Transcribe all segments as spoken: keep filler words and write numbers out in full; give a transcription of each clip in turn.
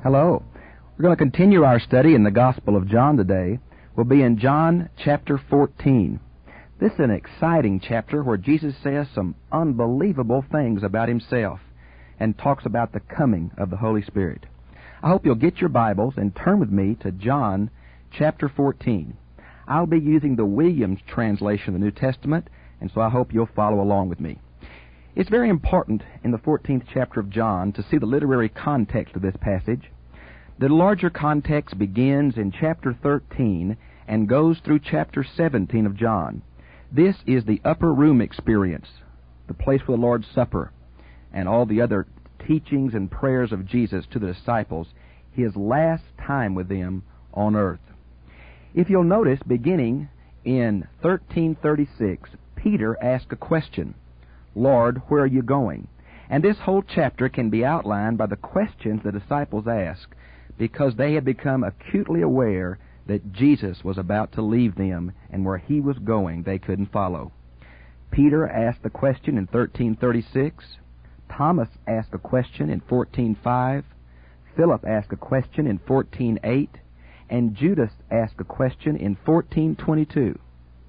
Hello. We're going to continue our study in the Gospel of John today. We'll be in John chapter fourteen. This is an exciting chapter where Jesus says some unbelievable things about himself and talks about the coming of the Holy Spirit. I hope you'll get your Bibles and turn with me to John chapter fourteen. I'll be using the Williams translation of the New Testament, and so I hope you'll follow along with me. It's very important in the fourteenth chapter of John to see the literary context of this passage. The larger context begins in chapter thirteen and goes through chapter seventeen of John. This is the upper room experience, the place for the Lord's Supper, and all the other teachings and prayers of Jesus to the disciples, his last time with them on earth. If you'll notice, beginning in thirteen thirty-six, Peter asked a question, "Lord, where are you going?" And this whole chapter can be outlined by the questions the disciples asked, because they had become acutely aware that Jesus was about to leave them, and where he was going they couldn't follow. Peter asked the question in thirteen thirty-six. Thomas asked a question in fourteen five. Philip asked a question in fourteen eight. And Judas asked a question in fourteen twenty-two.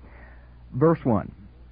Verse one.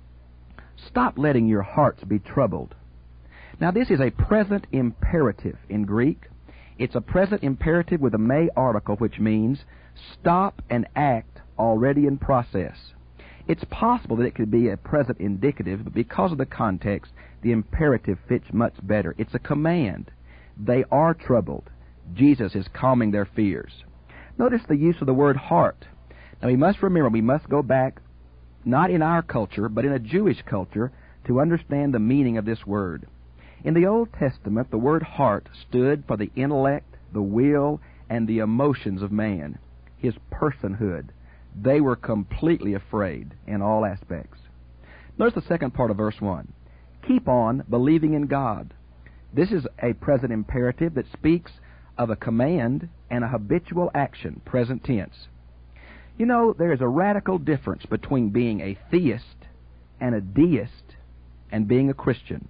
Stop letting your hearts be troubled. Now this is a present imperative in Greek. It's a present imperative with a may article, which means stop and act already in process. It's possible that it could be a present indicative, but because of the context, the imperative fits much better. It's a command. They are troubled. Jesus is calming their fears. Notice the use of the word heart. Now we must remember, we must go back, not in our culture, but in a Jewish culture, to understand the meaning of this word. In the Old Testament, the word heart stood for the intellect, the will, and the emotions of man, his personhood. They were completely afraid in all aspects. Notice the second part of verse one. Keep on believing in God. This is a present imperative that speaks of a command and a habitual action, present tense. You know, there is a radical difference between being a theist and a deist and being a Christian.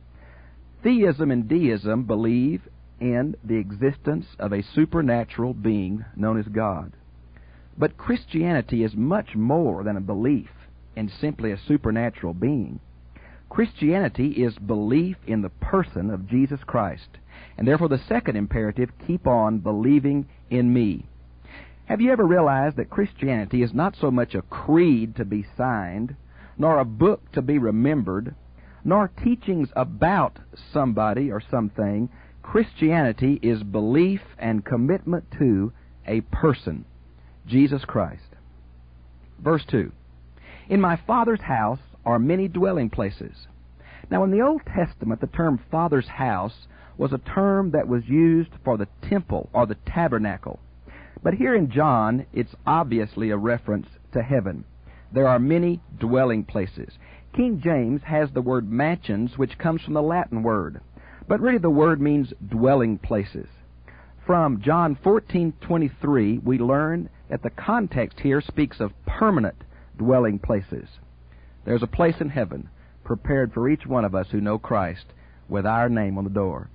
Theism and deism believe in the existence of a supernatural being known as God. But Christianity is much more than a belief in simply a supernatural being. Christianity is belief in the person of Jesus Christ. And therefore the second imperative, keep on believing in me. Have you ever realized that Christianity is not so much a creed to be signed, nor a book to be remembered, nor teachings about somebody or something? Christianity is belief and commitment to a person, Jesus Christ. Verse two. In my Father's house are many dwelling places. Now in the Old Testament, the term Father's house was a term that was used for the temple or the tabernacle. But here in John, it's obviously a reference to heaven. There are many dwelling places. King James has the word mansions, which comes from the Latin word. But really the word means dwelling places. From John fourteen twenty-three, we learn that the context here speaks of permanent dwelling places. There's a place in heaven prepared for each one of us who know Christ, with our name on the door.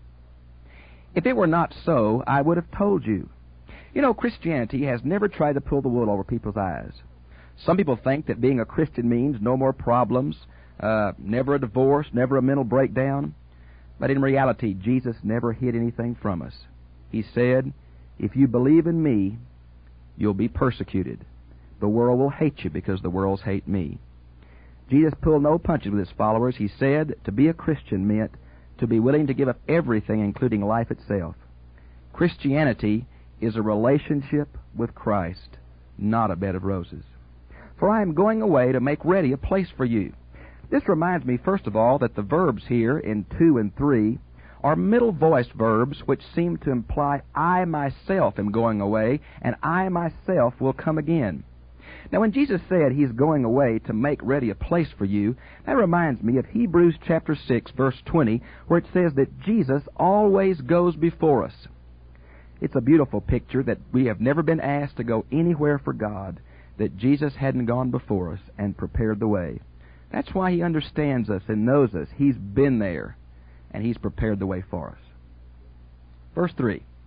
If it were not so, I would have told you. You know, Christianity has never tried to pull the wool over people's eyes. Some people think that being a Christian means no more problems, uh, never a divorce, never a mental breakdown. But in reality, Jesus never hid anything from us. He said, if you believe in me, you'll be persecuted. The world will hate you because the world's hate me. Jesus pulled no punches with his followers. He said to be a Christian meant to be willing to give up everything, including life itself. Christianity is a relationship with Christ, not a bed of roses. For I am going away to make ready a place for you. This reminds me, first of all, that the verbs here in two and three are middle voiced verbs which seem to imply I myself am going away, and I myself will come again. Now, when Jesus said he's going away to make ready a place for you, that reminds me of Hebrews chapter six, verse twenty, where it says that Jesus always goes before us. It's a beautiful picture that we have never been asked to go anywhere for God, that Jesus hadn't gone before us and prepared the way. That's why he understands us and knows us. He's been there, and he's prepared the way for us. Verse three.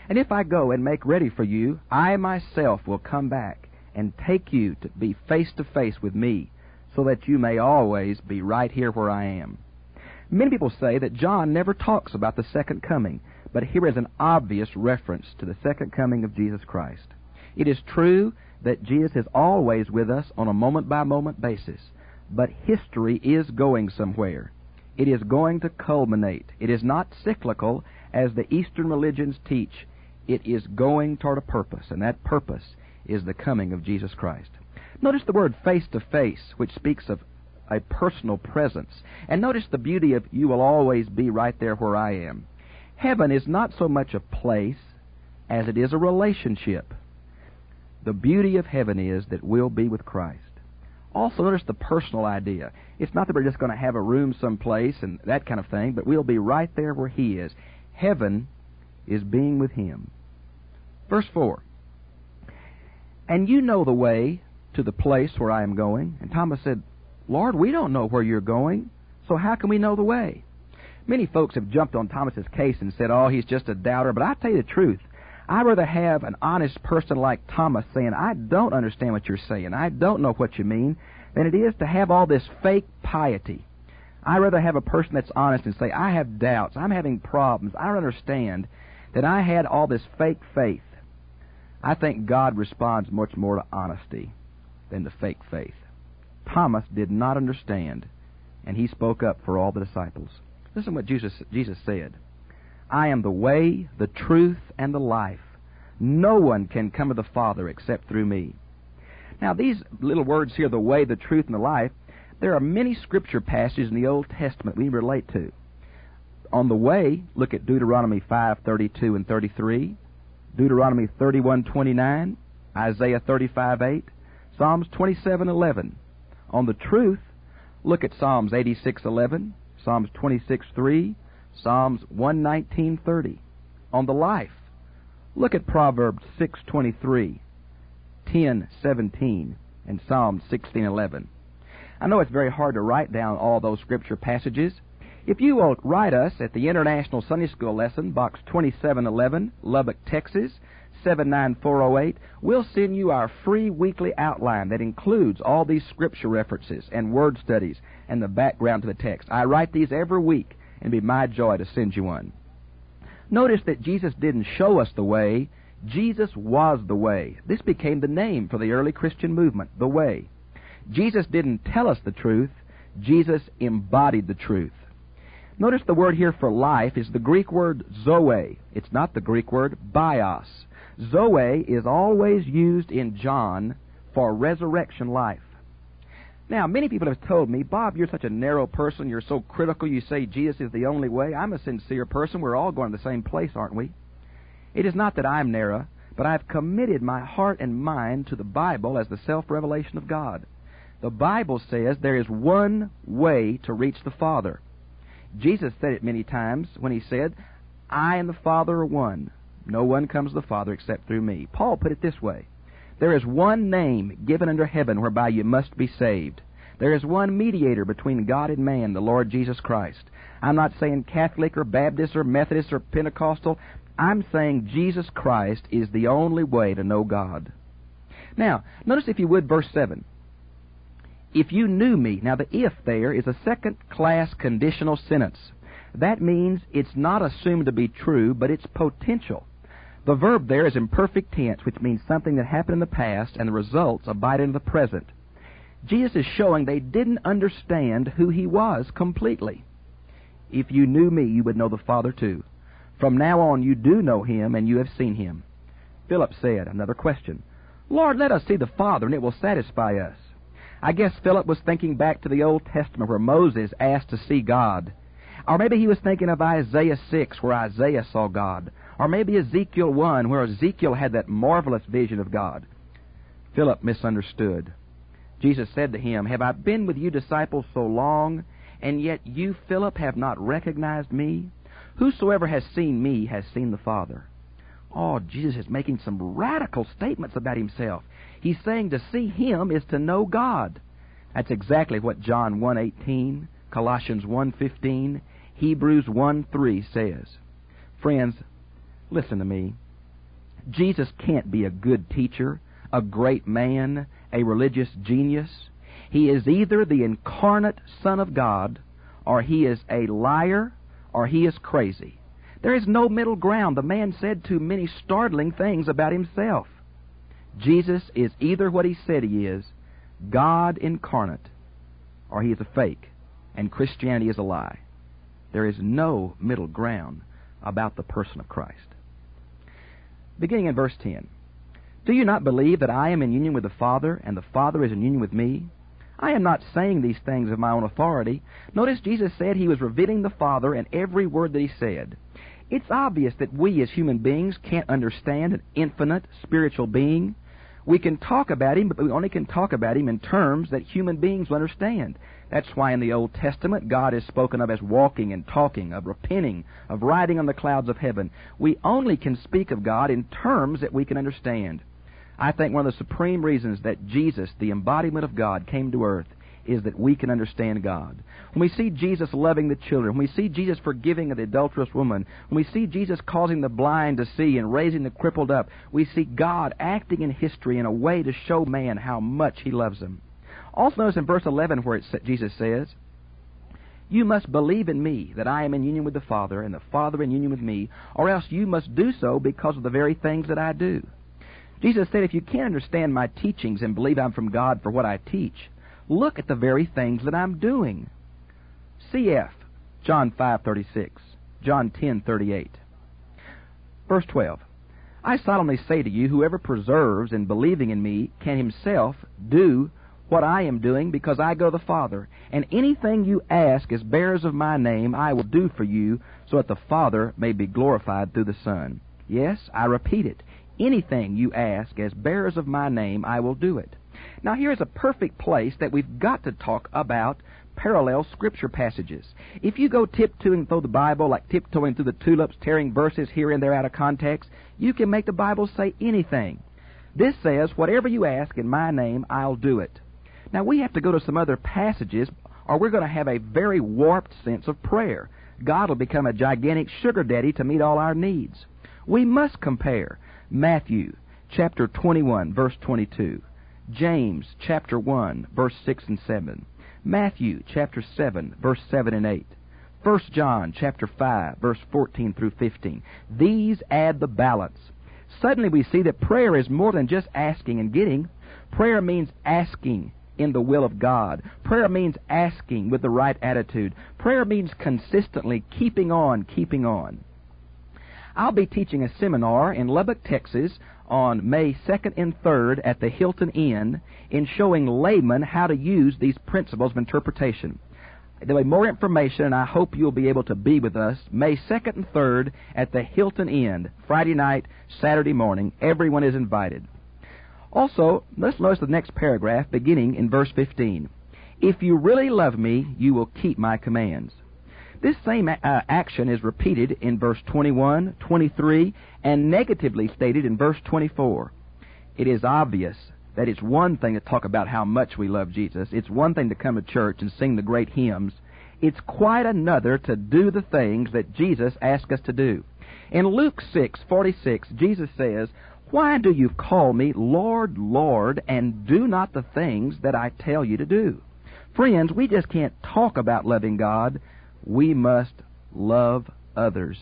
And if I go and make ready for you, I myself will come back and take you to be face to face with me, so that you may always be right here where I am. Many people say that John never talks about the second coming, but here is an obvious reference to the second coming of Jesus Christ. It is true that Jesus is always with us on a moment-by-moment basis, but history is going somewhere. It is going to culminate. It is not cyclical, as the Eastern religions teach. It is going toward a purpose, and that purpose is the coming of Jesus Christ. Notice the word face-to-face, which speaks of a personal presence. And notice the beauty of you will always be right there where I am. Heaven is not so much a place as it is a relationship. The beauty of heaven is that we'll be with Christ. Also, notice the personal idea. It's not that we're just going to have a room someplace and that kind of thing, but we'll be right there where He is. Heaven is being with Him. Verse four. And you know the way to the place where I am going. And Thomas said, Lord, we don't know where you're going, so how can we know the way? Many folks have jumped on Thomas's case and said, oh, he's just a doubter. But I tell you the truth, I'd rather have an honest person like Thomas saying, I don't understand what you're saying, I don't know what you mean, than it is to have all this fake piety. I'd rather have a person that's honest and say, I have doubts, I'm having problems, I don't understand, than I had all this fake faith. I think God responds much more to honesty than to fake faith. Thomas did not understand, and he spoke up for all the disciples. Listen to what Jesus, Jesus said. I am the way, the truth, and the life. No one can come to the Father except through me. Now, these little words here, the way, the truth, and the life, there are many Scripture passages in the Old Testament we relate to. On the way, look at Deuteronomy five thirty-two and thirty-three, Deuteronomy thirty-one twenty-nine, Isaiah thirty-five eight, Psalms twenty-seven eleven. On the truth, look at Psalms eighty-six eleven, Psalms twenty-six three, Psalms one nineteen thirty. On the life, look at Proverbs six twenty-three, ten seventeen, and Psalm sixteen eleven. I know it's very hard to write down all those Scripture passages. If you will write us at the International Sunday School Lesson, Box twenty-seven eleven, Lubbock, Texas, seven nine four oh eight, we'll send you our free weekly outline that includes all these Scripture references and word studies and the background to the text. I write these every week, and it'd be my joy to send you one. Notice that Jesus didn't show us the way. Jesus was the way. This became the name for the early Christian movement, the way. Jesus didn't tell us the truth. Jesus embodied the truth. Notice the word here for life is the Greek word zoe. It's not the Greek word bios. Zoe is always used in John for resurrection life. Now, many people have told me, Bob, you're such a narrow person, you're so critical, you say Jesus is the only way. I'm a sincere person. We're all going to the same place, aren't we? It is not that I'm narrow, but I've committed my heart and mind to the Bible as the self-revelation of God. The Bible says there is one way to reach the Father. Jesus said it many times when He said, I and the Father are one. No one comes to the Father except through me. Paul put it this way. There is one name given under heaven whereby you must be saved. There is one mediator between God and man, the Lord Jesus Christ. I'm not saying Catholic or Baptist or Methodist or Pentecostal. I'm saying Jesus Christ is the only way to know God. Now, notice if you would verse seven. If you knew me. Now the if there is a second-class conditional sentence. That means it's not assumed to be true, but it's potential. The verb there is imperfect tense, which means something that happened in the past and the results abide in the present. Jesus is showing they didn't understand who He was completely. If you knew me, you would know the Father too. From now on you do know Him, and you have seen Him. Philip said, another question, Lord, let us see the Father, and it will satisfy us. I guess Philip was thinking back to the Old Testament where Moses asked to see God. Or maybe he was thinking of Isaiah six where Isaiah saw God. Or maybe Ezekiel one where Ezekiel had that marvelous vision of God. Philip misunderstood. Jesus said to him, Have I been with you disciples so long, and yet you, Philip, have not recognized me? Whosoever has seen me has seen the Father. Oh, Jesus is making some radical statements about Himself. He's saying to see Him is to know God. That's exactly what John one eighteen, Colossians one fifteen, Hebrews one three says. Friends, listen to me. Jesus can't be a good teacher, a great man, a religious genius. He is either the incarnate Son of God, or he is a liar, or he is crazy. There is no middle ground. The man said too many startling things about himself. Jesus is either what he said he is, God incarnate, or he is a fake, and Christianity is a lie. There is no middle ground about the person of Christ. Beginning in verse ten. Do you not believe that I am in union with the Father, and the Father is in union with me? I am not saying these things of my own authority. Notice Jesus said he was revealing the Father in every word that he said. It's obvious that we as human beings can't understand an infinite spiritual being. We can talk about him, but we only can talk about him in terms that human beings will understand. That's why in the Old Testament God is spoken of as walking and talking, of repenting, of riding on the clouds of heaven. We only can speak of God in terms that we can understand. I think one of the supreme reasons that Jesus, the embodiment of God, came to earth is that we can understand God. When we see Jesus loving the children, when we see Jesus forgiving the adulterous woman, when we see Jesus causing the blind to see and raising the crippled up, we see God acting in history in a way to show man how much he loves him. Also notice in verse eleven where it, Jesus says, you must believe in me, that I am in union with the Father, and the Father in union with me, or else you must do so because of the very things that I do. Jesus said, if you can't understand my teachings and believe I'm from God for what I teach, look at the very things that I'm doing. C F, John five thirty-six, John ten thirty-eight. Verse twelve. I solemnly say to you, whoever preserves in believing in me can himself do what I am doing, because I go to the Father. And anything you ask as bearers of my name, I will do for you, so that the Father may be glorified through the Son. Yes, I repeat it. Anything you ask as bearers of my name, I will do it. Now here's a perfect place that we've got to talk about parallel Scripture passages. If you go tiptoeing through the Bible, like tiptoeing through the tulips, tearing verses here and there out of context, you can make the Bible say anything. This says, whatever you ask in my name, I'll do it. Now we have to go to some other passages, or we're going to have a very warped sense of prayer. God will become a gigantic sugar daddy to meet all our needs. We must compare Matthew chapter twenty-one, verse twenty-two. James chapter one, verse six and seven. Matthew chapter seven, verse seven and eight. First John chapter five, verse fourteen through fifteen. These add the balance. Suddenly we see that prayer is more than just asking and getting. Prayer means asking in the will of God. Prayer means asking with the right attitude. Prayer means consistently keeping on, keeping on. I'll be teaching a seminar in Lubbock, Texas on May second and third at the Hilton Inn in showing laymen how to use these principles of interpretation. There'll be more information, and I hope you'll be able to be with us May second and third at the Hilton Inn, Friday night, Saturday morning. Everyone is invited. Also, let's notice the next paragraph beginning in verse fifteen. If you really love me, you will keep my commands. This same uh, action is repeated in verse twenty-one, twenty-three, and negatively stated in verse twenty-four. It is obvious that it's one thing to talk about how much we love Jesus. It's one thing to come to church and sing the great hymns. It's quite another to do the things that Jesus asked us to do. In Luke six forty-six, Jesus says, why do you call me Lord, Lord, and do not the things that I tell you to do? Friends, we just can't talk about loving God. We must love others.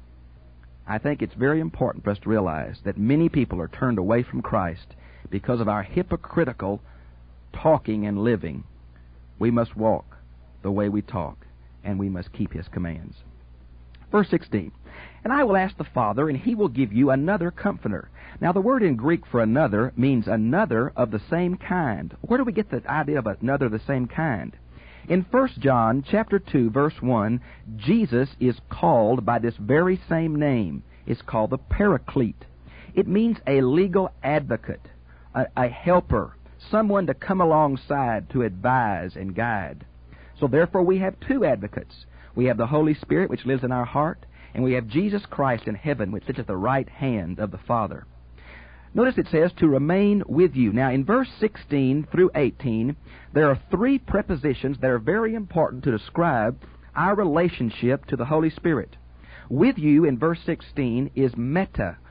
I think it's very important for us to realize that many people are turned away from Christ because of our hypocritical talking and living. We must walk the way we talk, and we must keep His commands. Verse sixteen, and I will ask the Father, and He will give you another Comforter. Now, the word in Greek for another means another of the same kind. Where do we get the idea of another of the same kind? In First John chapter two, verse one, Jesus is called by this very same name. It's called the Paraclete. It means a legal advocate, a, a helper, someone to come alongside to advise and guide. So therefore we have two advocates. We have the Holy Spirit, which lives in our heart, and we have Jesus Christ in heaven, which sits at the right hand of the Father. Notice it says to remain with you. Now in verse sixteen through eighteen, there are three prepositions that are very important to describe our relationship to the Holy Spirit. With you in verse sixteen is meta,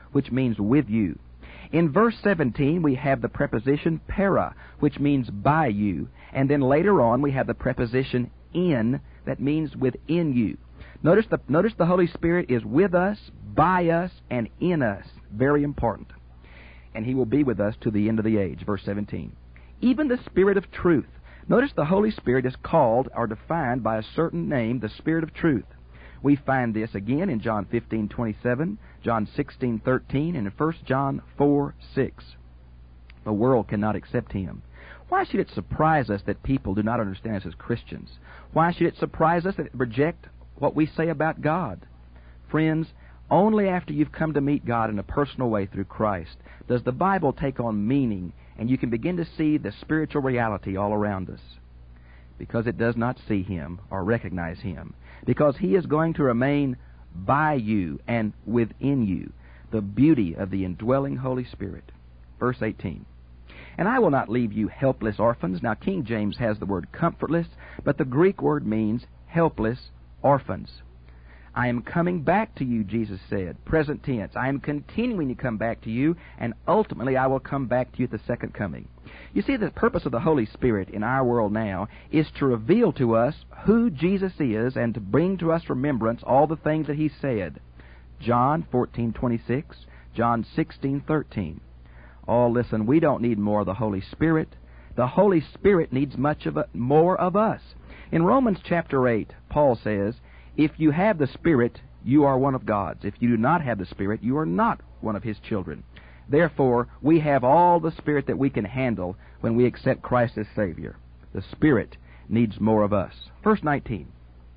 which means with you. In verse seventeen, we have the preposition para, which means by you. And then later on, we have the preposition in, that means within you. Notice the, notice the Holy Spirit is with us, by us, and in us. Very important. And He will be with us to the end of the age. Verse seventeen. Even the Spirit of truth. Notice the Holy Spirit is called or defined by a certain name, the Spirit of truth. We find this again in John fifteen twenty-seven, John sixteen thirteen, and in First John four six. The world cannot accept Him. Why should it surprise us that people do not understand us as Christians? Why should it surprise us that it reject what we say about God? Friends, only after you've come to meet God in a personal way through Christ does the Bible take on meaning, and you can begin to see the spiritual reality all around us. Because it does not see Him or recognize Him. Because He is going to remain by you and within you. The beauty of the indwelling Holy Spirit. Verse eighteen. And I will not leave you helpless orphans. Now, King James has the word comfortless, but the Greek word means helpless orphans. I am coming back to you, Jesus said. Present tense. I am continuing to come back to you, and ultimately I will come back to you at the second coming. You see, the purpose of the Holy Spirit in our world now is to reveal to us who Jesus is and to bring to us remembrance all the things that He said. John fourteen twenty-six, John sixteen thirteen. Oh, listen, we don't need more of the Holy Spirit. The Holy Spirit needs much of a, more of us. In Romans chapter eight, Paul says, if you have the Spirit, you are one of God's. If you do not have the Spirit, you are not one of His children. Therefore, we have all the Spirit that we can handle when we accept Christ as Savior. The Spirit needs more of us. Verse nineteen.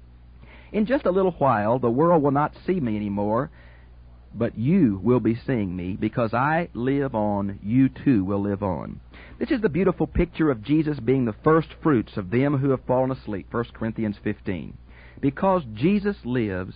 In just a little while, the world will not see me anymore, but you will be seeing me. Because I live on, you too will live on. This is the beautiful picture of Jesus being the first fruits of them who have fallen asleep. First Corinthians fifteen. Because Jesus lives,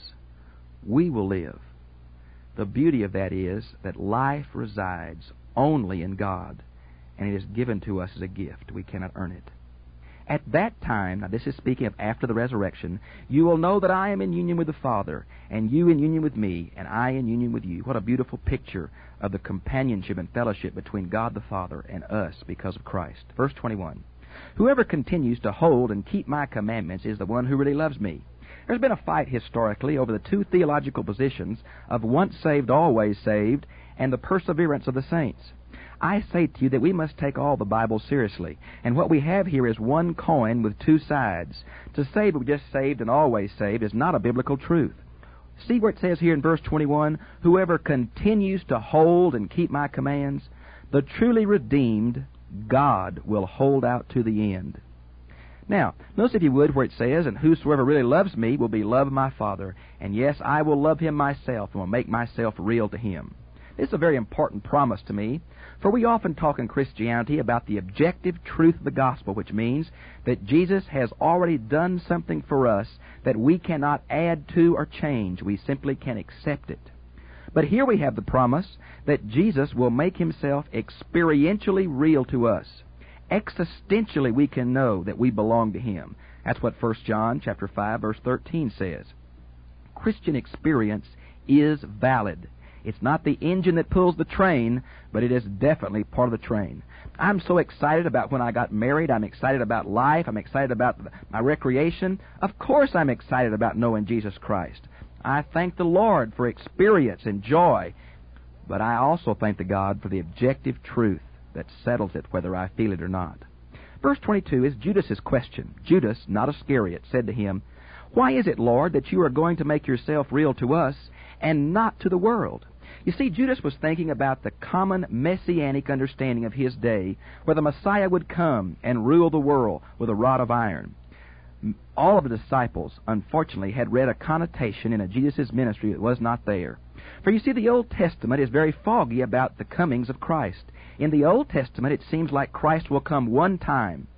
we will live. The beauty of that is that life resides only in God, and it is given to us as a gift. We cannot earn it. At that time, now this is speaking of after the resurrection, you will know that I am in union with the Father, and you in union with me, and I in union with you. What a beautiful picture of the companionship and fellowship between God the Father and us because of Christ. Verse twenty-one. Whoever continues to hold and keep my commandments is the one who really loves me. There's been a fight historically over the two theological positions of once saved, always saved, and the perseverance of the saints. I say to you that we must take all the Bible seriously, and what we have here is one coin with two sides. To say we're just saved and always saved is not a biblical truth. See where it says here in verse twenty-one, whoever continues to hold and keep my commands, the truly redeemed, God will hold out to the end. Now, notice if you would where it says, and whosoever really loves me will be loved of my Father, and yes, I will love him myself and will make myself real to him. This is a very important promise to me, for we often talk in Christianity about the objective truth of the gospel, which means that Jesus has already done something for us that we cannot add to or change. We simply can accept it. But here we have the promise that Jesus will make himself experientially real to us. Existentially we can know that we belong to him. That's what First John chapter five verse thirteen says. Christian experience is valid. It's not the engine that pulls the train, but it is definitely part of the train. I'm so excited about when I got married. I'm excited about life. I'm excited about my recreation. Of course I'm excited about knowing Jesus Christ. I thank the Lord for experience and joy, but I also thank the God for the objective truth that settles it whether I feel it or not. Verse twenty-two is Judas's question. Judas, not Iscariot, said to him, "Why is it, Lord, that you are going to make yourself real to us and not to the world?" You see, Judas was thinking about the common messianic understanding of his day, where the Messiah would come and rule the world with a rod of iron. All of the disciples, unfortunately, had read a connotation in a Jesus' ministry that was not there. For you see, the Old Testament is very foggy about the comings of Christ. In the Old Testament, it seems like Christ will come one time,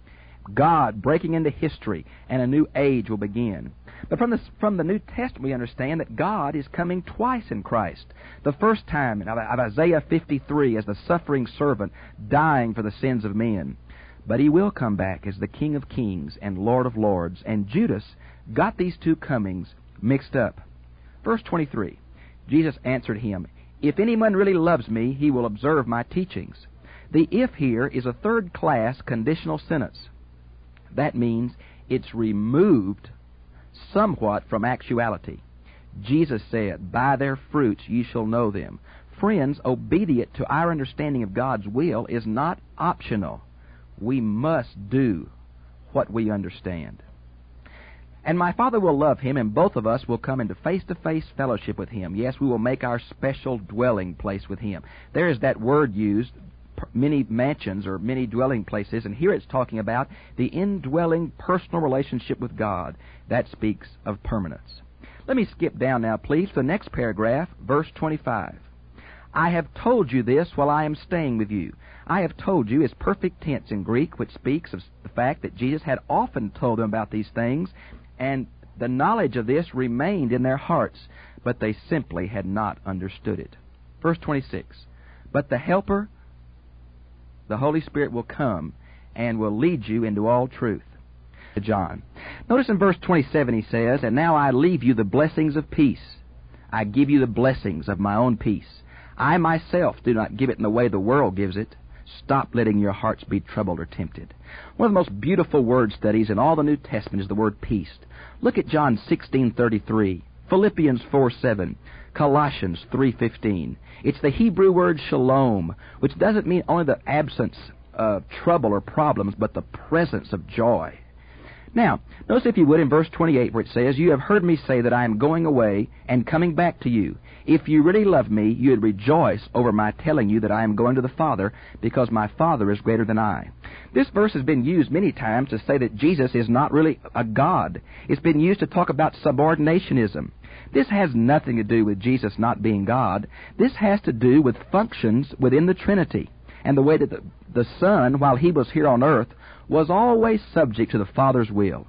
God breaking into history, and a new age will begin. But from the, from the New Testament, we understand that God is coming twice in Christ. The first time of Isaiah fifty-three as the suffering servant dying for the sins of men. But he will come back as the King of Kings and Lord of Lords. And Judas got these two comings mixed up. Verse twenty-three, Jesus answered him, If anyone really loves me, he will observe my teachings. The if here is a third-class conditional sentence. That means it's removed somewhat from actuality. Jesus said, "By their fruits ye shall know them." Friends, obedience to our understanding of God's will is not optional. We must do what we understand. "And my Father will love him, and both of us will come into face-to-face fellowship with him. Yes, we will make our special dwelling place with him." There is that word used, many mansions or many dwelling places, and here it's talking about the indwelling personal relationship with God. That speaks of permanence. Let me skip down now, please, to the next paragraph, verse twenty-five. "I have told you this while I am staying with you." "I have told you" is perfect tense in Greek, which speaks of the fact that Jesus had often told them about these things, and the knowledge of this remained in their hearts, but they simply had not understood it. Verse twenty-six, "But the Helper, the Holy Spirit, will come and will lead you into all truth." John. Notice in verse twenty-seven he says, "And now I leave you the blessings of peace. I give you the blessings of my own peace. I myself do not give it in the way the world gives it. Stop letting your hearts be troubled or tempted." One of the most beautiful word studies in all the New Testament is the word peace. Look at John sixteen thirty-three, Philippians four seven, Colossians three fifteen. It's the Hebrew word shalom, which doesn't mean only the absence of trouble or problems, but the presence of joy. Now, notice if you would in verse twenty-eight where it says, "You have heard me say that I am going away and coming back to you. If you really love me, you would rejoice over my telling you that I am going to the Father, because my Father is greater than I." This verse has been used many times to say that Jesus is not really a God. It's been used to talk about subordinationism. This has nothing to do with Jesus not being God. This has to do with functions within the Trinity, and the way that the, the Son, while he was here on earth, was always subject to the Father's will.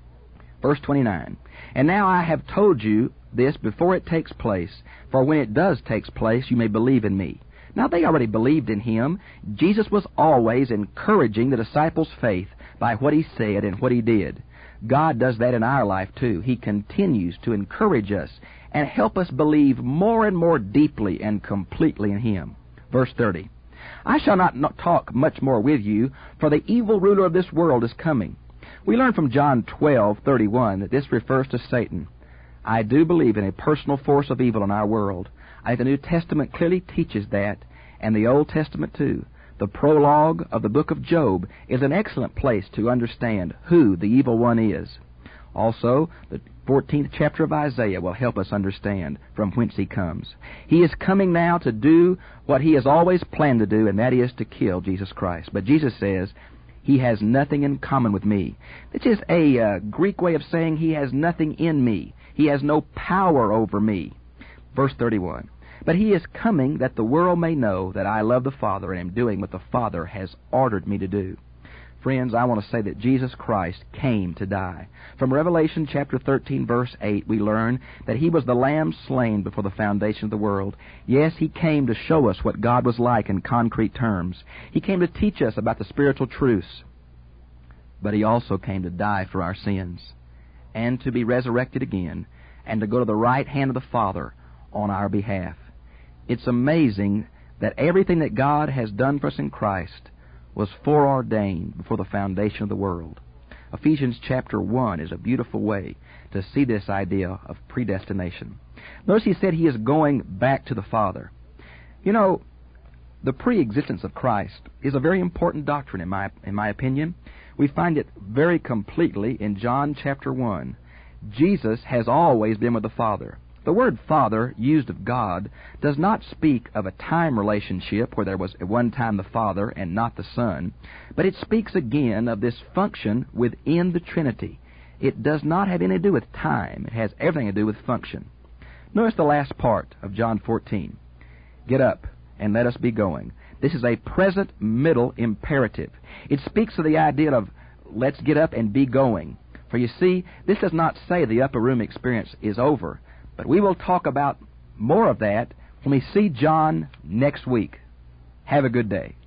Verse twenty-nine, "And now I have told you this before it takes place, for when it does take place, you may believe in me." Now they already believed in him. Jesus was always encouraging the disciples' faith by what he said and what he did. God does that in our life too. He continues to encourage us and help us believe more and more deeply and completely in him. Verse thirty, "I shall not talk much more with you, for the evil ruler of this world is coming." We learn from John twelve thirty-one that this refers to Satan. I do believe in a personal force of evil in our world. I think the New Testament clearly teaches that, and the Old Testament too. The prologue of the book of Job is an excellent place to understand who the evil one is. Also, the fourteenth chapter of Isaiah will help us understand from whence he comes. He is coming now to do what he has always planned to do, and that is to kill Jesus Christ. But Jesus says, he has nothing in common with me. Which is a uh, Greek way of saying he has nothing in me. He has no power over me. Verse thirty-one, "But he is coming that the world may know that I love the Father and am doing what the Father has ordered me to do." Friends, I want to say that Jesus Christ came to die. From Revelation chapter thirteen, verse eight, we learn that he was the Lamb slain before the foundation of the world. Yes, he came to show us what God was like in concrete terms. He came to teach us about the spiritual truths. But he also came to die for our sins, and to be resurrected again, and to go to the right hand of the Father on our behalf. It's amazing that everything that God has done for us in Christ was foreordained before the foundation of the world. Ephesians chapter one is a beautiful way to see this idea of predestination. Notice he said he is going back to the Father. You know, the pre-existence of Christ is a very important doctrine in my in my opinion. We find it very completely in John chapter one. Jesus has always been with the Father. The word Father, used of God, does not speak of a time relationship where there was at one time the Father and not the Son, but it speaks again of this function within the Trinity. It does not have anything to do with time. It has everything to do with function. Notice the last part of John fourteen. "Get up and let us be going." This is a present middle imperative. It speaks of the idea of let's get up and be going. For you see, this does not say the upper room experience is over. But we will talk about more of that when we see John next week. Have a good day.